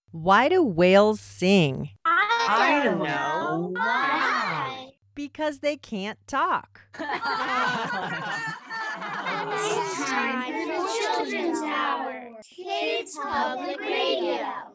Why do whales sing? I don't don't know. know. Why? Because they can't talk. It's time for the Children's Hour. Kids Public Radio.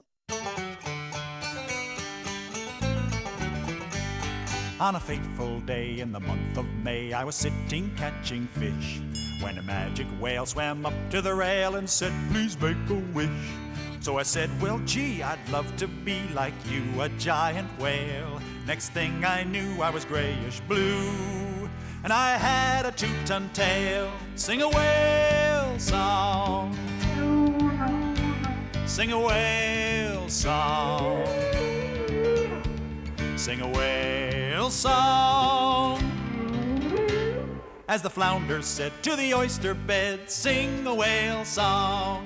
On a fateful day in the month of May, I was sitting catching fish when a magic whale swam up to the rail and said, "Please make a wish." So I said, "Well, gee, I'd love to be like you, a giant whale." Next thing I knew, I was grayish blue, and I had a 2-ton tail. Sing a whale song, sing a whale song, sing a whale song. As the flounder said to the oyster bed, sing a whale song.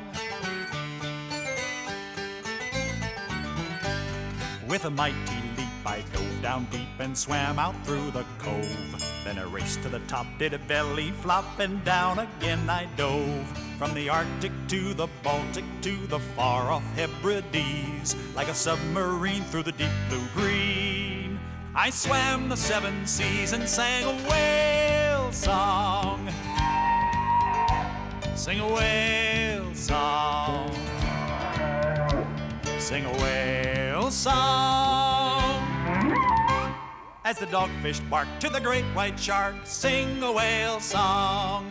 With a mighty leap, I dove down deep and swam out through the cove. Then a race to the top, did a belly flop, and down again I dove. From the Arctic to the Baltic to the far-off Hebrides, like a submarine through the deep blue green. I swam the 7 seas and sang a whale song. Sing a whale song. Sing a whale song. As the dogfish barked to the great white shark, sing a whale song.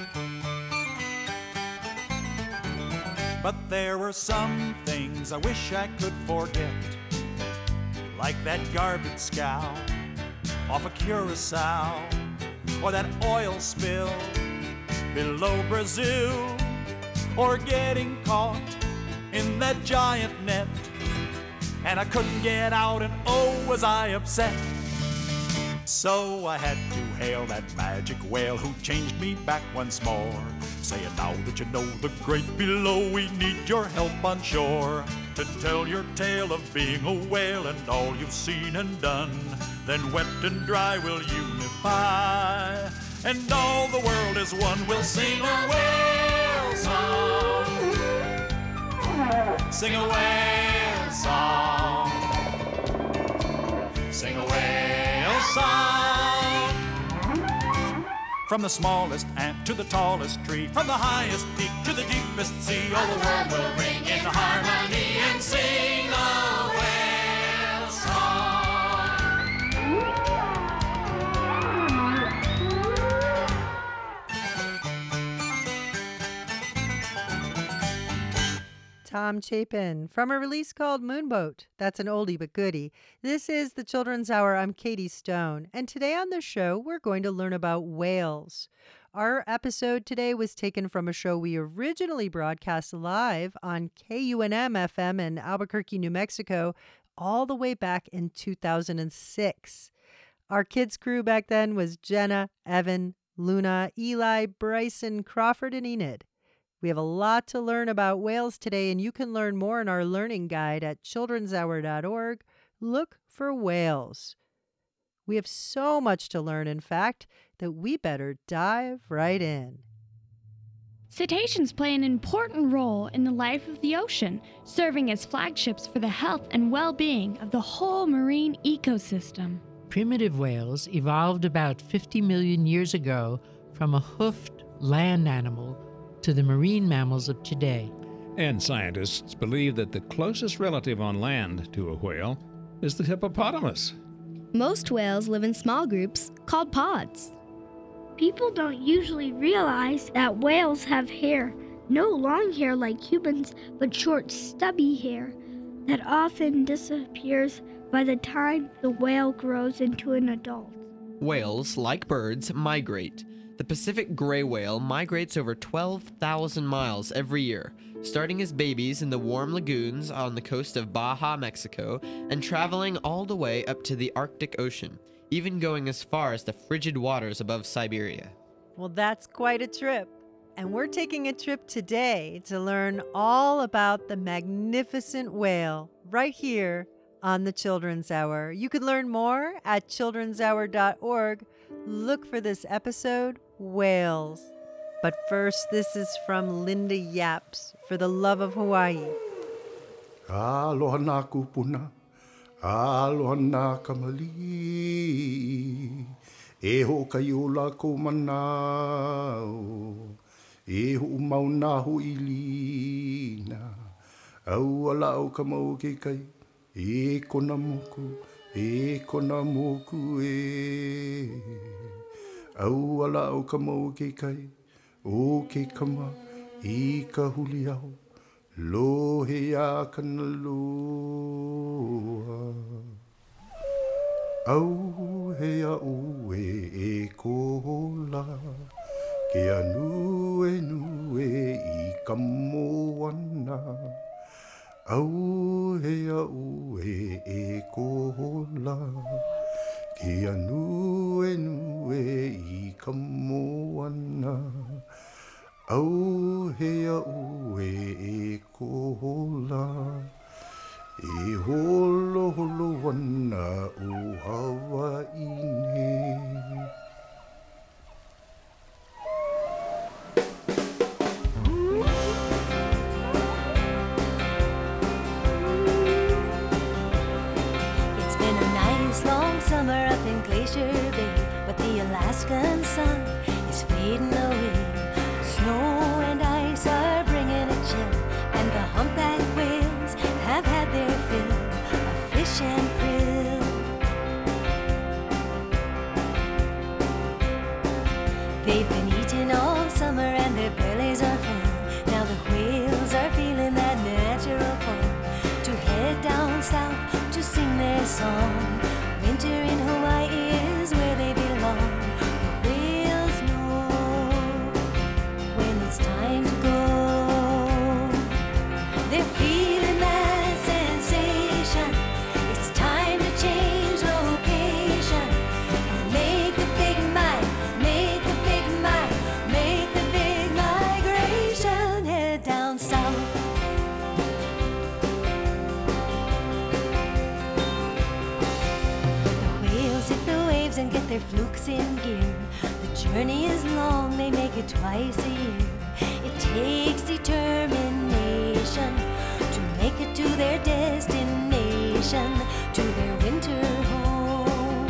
But there were some things I wish I could forget, like that garbage scow off of Curacao, or that oil spill below Brazil, or getting caught in that giant net, and I couldn't get out, and oh, was I upset. So I had to hail that magic whale who changed me back once more, saying, "Now that you know the great below, we need your help on shore to tell your tale of being a whale and all you've seen and done. Then wet and dry will unify, and all the world is one. We'll sing a whale song, sing a whale song, sing a whale song." From the smallest ant to the tallest tree, from the highest peak to the deepest sea, all the world will ring in harmony and sing a whale song. Tom Chapin from a release called Moonboat. That's an oldie but goodie. This is the Children's Hour. I'm Katie Stone. And today on the show, we're going to learn about whales. Our episode today was taken from a show we originally broadcast live on KUNM FM in Albuquerque, New Mexico, all the way back in 2006. Our kids' crew back then was Jenna, Evan, Luna, Eli, Bryson, Crawford, and Enid. We have a lot to learn about whales today, and you can learn more in our learning guide at childrenshour.org. Look for whales. We have so much to learn, in fact, that we better dive right in. Cetaceans play an important role in the life of the ocean, serving as flagships for the health and well-being of the whole marine ecosystem. Primitive whales evolved about 50 million years ago from a hoofed land animal to the marine mammals of today. And scientists believe that the closest relative on land to a whale is the hippopotamus. Most whales live in small groups called pods. People don't usually realize that whales have hair, no long hair like humans, but short, stubby hair that often disappears by the time the whale grows into an adult. Whales, like birds, migrate. The Pacific gray whale migrates over 12,000 miles every year, starting as babies in the warm lagoons on the coast of Baja, Mexico, and traveling all the way up to the Arctic Ocean, even going as far as the frigid waters above Siberia. Well, that's quite a trip. And we're taking a trip today to learn all about the magnificent whale right here on the Children's Hour. You can learn more at childrenshour.org. Look for this episode, Whales. But first, this is from Linda Yaps, For the Love of Hawaii. Aloha nā kupuna, aloha nā kamali. E ho kai o lako manao, e ho mau nā ho ilina. Au ala o ka mau ke kai, e kona moku e. Au ala o ka mau ke kai, o ke kama I ka huli au, lohe a kana loa. Au he a ue e kola, ke anue I ka moana. Au he a ue e kola, ke anue I ka moana. Au he a ue e kola, e holo wana o Hawaii. It's been a nice long summer up in Glacier Bay, but the Alaskan sun is fading away. Snow and ice are bringing a chill, and the humpback whales have had their fill of fish and krill. They've been eating all summer and their bellies are full. Now the whales are feeling that natural pull to head down south to sing their song. Winter in Hawaii is where they belong. The whales know when it's time to go. They're feeling that sensation. It's time to change location and make the big migration. Head down south. The whales hit the waves and get their flukes in gear. The journey is long, they make it twice a year. It takes determination to make it to their destination, to their winter home.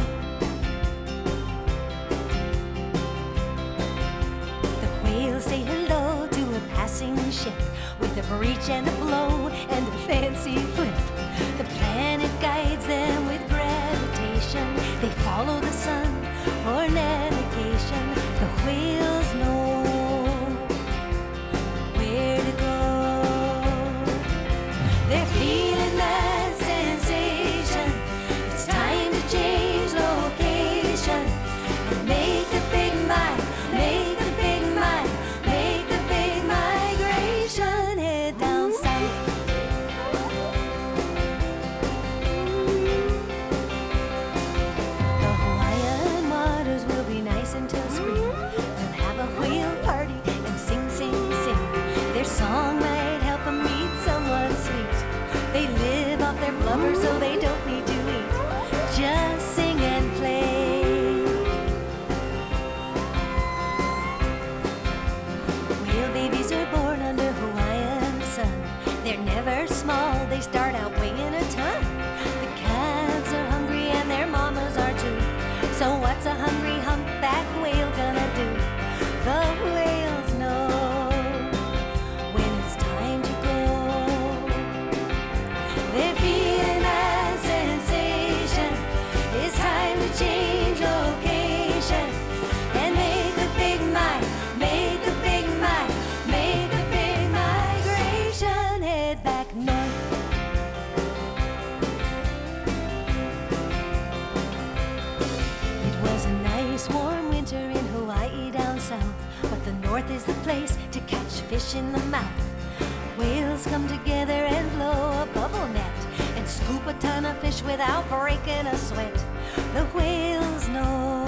The whales say hello to a passing ship with a breach and a blow and a fancy flip. The planet guides them with gravitation. They follow the sun for navigation. The whales know where to go. They're feeling that sensation. It's time to change location and make the big migration. Head down south. The Hawaiian waters will be nice until spring. They'll have a whale party and sing, sing, sing. Their song might help them meet someone sweet. They live off their blubber so they don't need to eat. Just sing and play. Whale babies are born under Hawaiian sun. They're never small, they start out weighing a ton. The calves are hungry and their mamas are too. So what's a hungry humpback whale gonna do? The whales know when it's time to go. They're feeling that sensation. It's time to change location and make the big migration. Head back north. It was a nice warm winter in Hawaii down south, but the north is the place to catch fish in the mouth. Whales come together and blow a bubble net and scoop a ton of fish without breaking a sweat. The whales know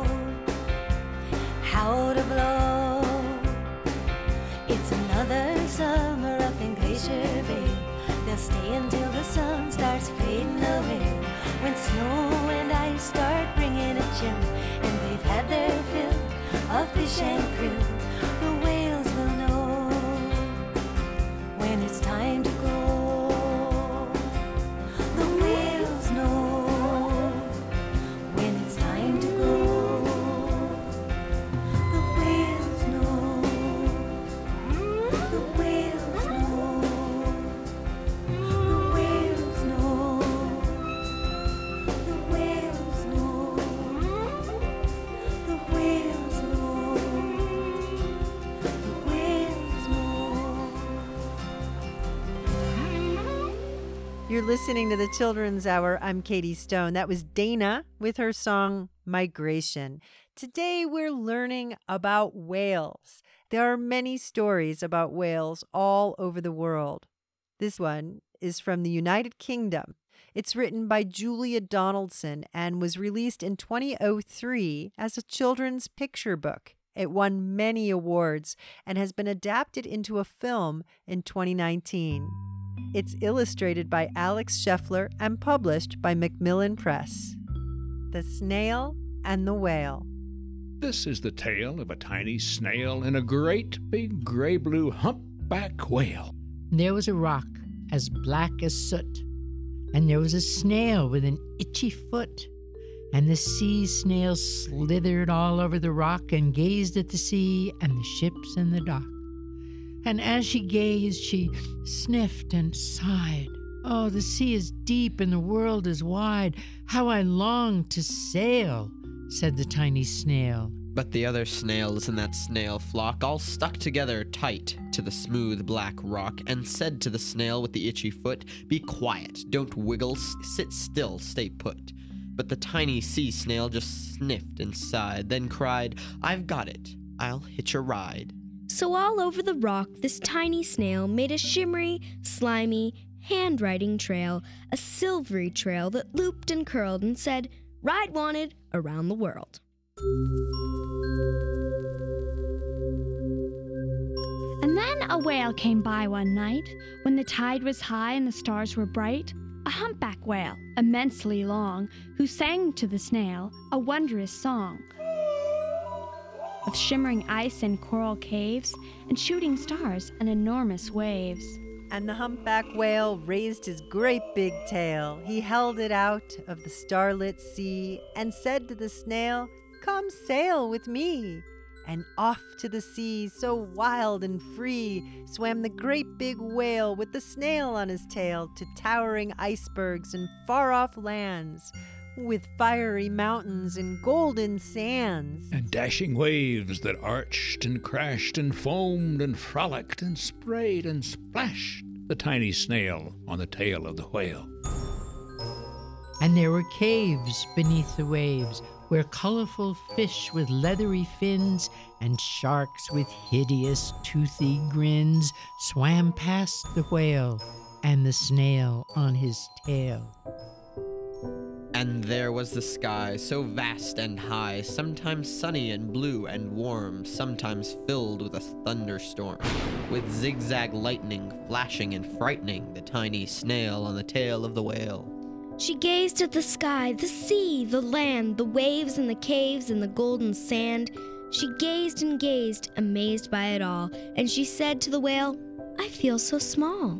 how to blow. It's another summer up in Glacier Bay. They'll stay until the sun starts fading away. When snow and ice start bringing a chill, and they've had their fill of fish and krill, the whales will know when it's time to go. You're listening to the Children's Hour. I'm Katie Stone. That was Dana with her song Migration. Today we're learning about whales. There are many stories about whales all over the world. This one is from the United Kingdom. It's written by Julia Donaldson and was released in 2003 as a children's picture book. It won many awards and has been adapted into a film in 2019. It's illustrated by Alex Scheffler and published by Macmillan Press. The Snail and the Whale. This is the tale of a tiny snail and a great big gray-blue humpback whale. There was a rock as black as soot, and there was a snail with an itchy foot. And the sea snail slithered all over the rock and gazed at the sea and the ships in the dock. And as she gazed, she sniffed and sighed. Oh, the sea is deep and the world is wide. How I long to sail, said the tiny snail. But the other snails in that snail flock all stuck together tight to the smooth black rock and said to the snail with the itchy foot, "Be quiet, don't wiggle, sit still, stay put." But the tiny sea snail just sniffed and sighed, then cried, "I've got it, I'll hitch a ride." So all over the rock, this tiny snail made a shimmery, slimy, handwriting trail, a silvery trail that looped and curled and said, "Ride wanted around the world." And then a whale came by one night, when the tide was high and the stars were bright. A humpback whale, immensely long, who sang to the snail a wondrous song of shimmering ice and coral caves and shooting stars and enormous waves. And the humpback whale raised his great big tail. He held it out of the starlit sea and said to the snail, "Come sail with me." And off to the sea, so wild and free, swam the great big whale with the snail on his tail to towering icebergs and far-off lands, with fiery mountains and golden sands. And dashing waves that arched and crashed and foamed and frolicked and sprayed and splashed the tiny snail on the tail of the whale. And there were caves beneath the waves, where colorful fish with leathery fins and sharks with hideous toothy grins swam past the whale and the snail on his tail. And there was the sky, so vast and high, sometimes sunny and blue and warm, sometimes filled with a thunderstorm, with zigzag lightning flashing and frightening the tiny snail on the tail of the whale. She gazed at the sky, the sea, the land, the waves and the caves and the golden sand. She gazed and gazed, amazed by it all, and she said to the whale, "I feel so small."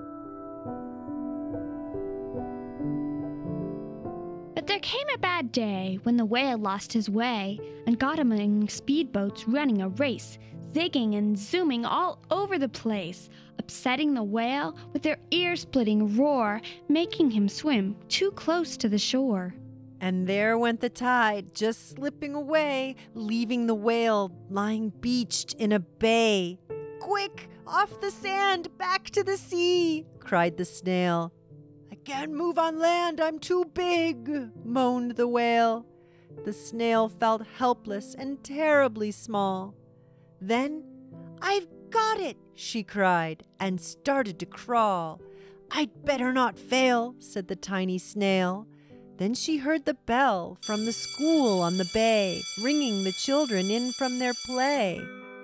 But there came a bad day when the whale lost his way and got among speedboats running a race, zigging and zooming all over the place, upsetting the whale with their ear-splitting roar, making him swim too close to the shore. And there went the tide, just slipping away, leaving the whale lying beached in a bay. "Quick, off the sand, back to the sea," cried the snail. "I can't move on land, I'm too big," moaned the whale. The snail felt helpless and terribly small. Then, "I've got it," she cried, and started to crawl. "I'd better not fail," said the tiny snail. Then she heard the bell from the school on the bay, ringing the children in from their play.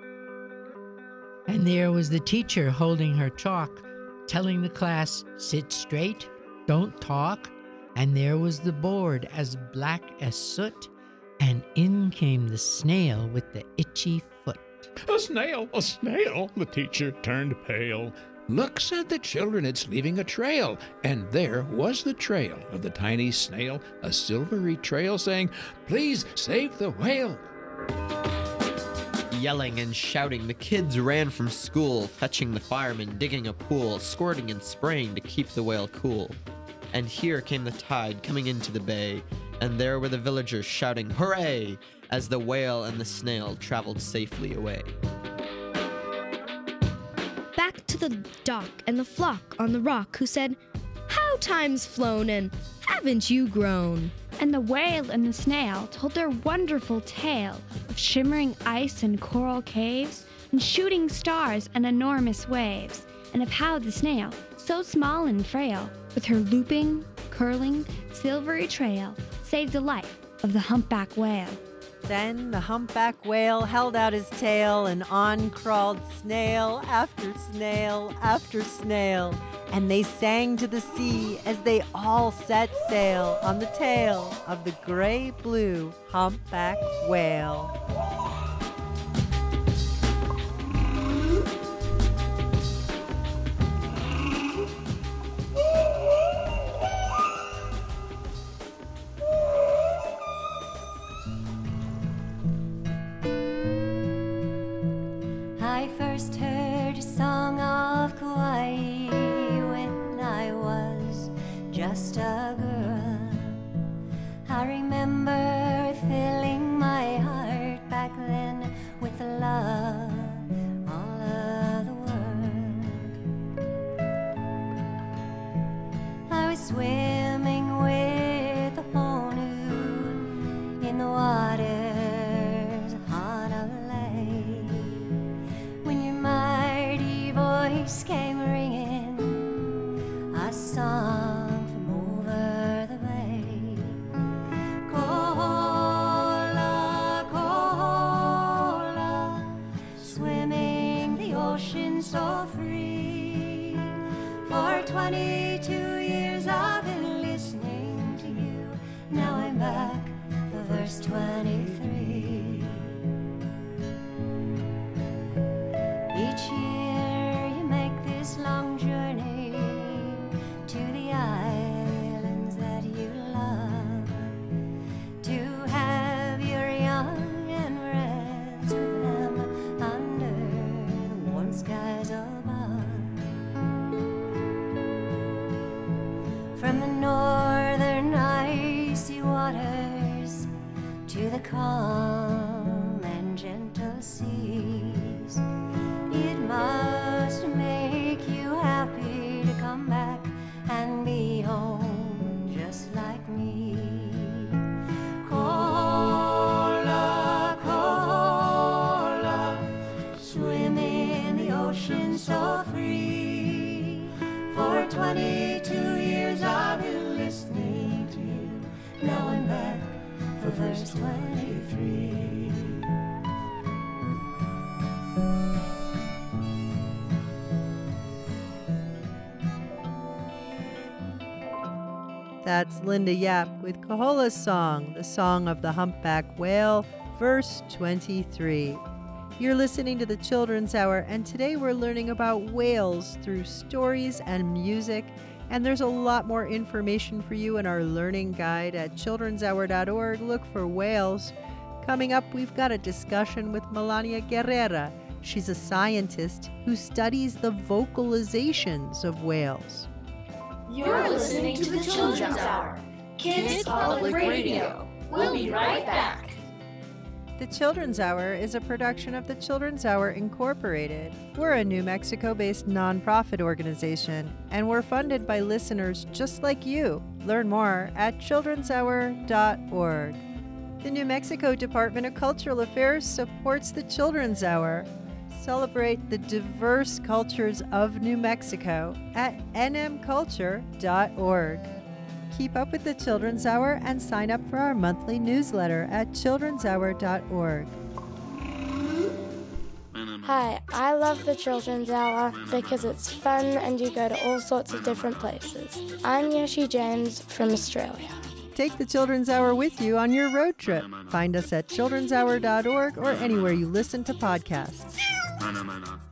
And there was the teacher holding her chalk, telling the class, "Sit straight, don't talk." And there was the board as black as soot, and in came the snail with the itchy foot. "A snail, a snail!" The teacher turned pale. "Look," said the children, "it's leaving a trail." And there was the trail of the tiny snail, a silvery trail saying, "Please save the whale." Yelling and shouting, the kids ran from school, fetching the firemen, digging a pool, squirting and spraying to keep the whale cool. And here came the tide coming into the bay, and there were the villagers shouting, "Hooray!" as the whale and the snail traveled safely away. Back to the dock and the flock on the rock, who said, "How time's flown and haven't you grown? And the whale and the snail told their wonderful tale of shimmering ice and coral caves, and shooting stars and enormous waves, and of how the snail, so small and frail, with her looping, curling, silvery trail, saved the life of the humpback whale. Then the humpback whale held out his tail, and on crawled snail after snail after snail, and they sang to the sea as they all set sail on the tail of the gray-blue humpback whale. I first heard a song of Kauai when I was just a girl. I remember filling my heart back then with the love all of the world. I was swimming with the Honu in the waters hot of the lake when your mighty voice came ringing a song from over the bay. Kola, kola, swimming the ocean so free. For 22 years I've been listening to you. Now I'm back for verse 23. Each year you make this long journey to the islands that you love, to have your young and rest with them under the warm skies above. From the northern icy waters to the calm and gentle seas, it must make you happy to come back and be home just like me. Kola, kola, swim in the ocean so free. For 22 years I've been listening to you. Now I'm back for verse 23. That's Linda Yap with Kahola's song, the song of the humpback whale, verse 23. You're listening to the Children's Hour, and today we're learning about whales through stories and music. And there's a lot more information for you in our learning guide at childrenshour.org. Look for whales. Coming up, we've got a discussion with Melania Guerrera. She's a scientist who studies the vocalizations of whales. You're listening to the Children's Hour, Kids Public Radio. We'll be right back. The Children's Hour is a production of the Children's Hour Incorporated. We're a New Mexico-based nonprofit organization, and we're funded by listeners just like you. Learn more at childrenshour.org. The New Mexico Department of Cultural Affairs supports the Children's Hour. Celebrate the diverse cultures of New Mexico at nmculture.org. Keep up with the Children's Hour and sign up for our monthly newsletter at childrenshour.org. Hi, I love the Children's Hour because it's fun and you go to all sorts of different places. I'm Yoshi James from Australia. Take the Children's Hour with you on your road trip. Find us at childrenshour.org or anywhere you listen to podcasts.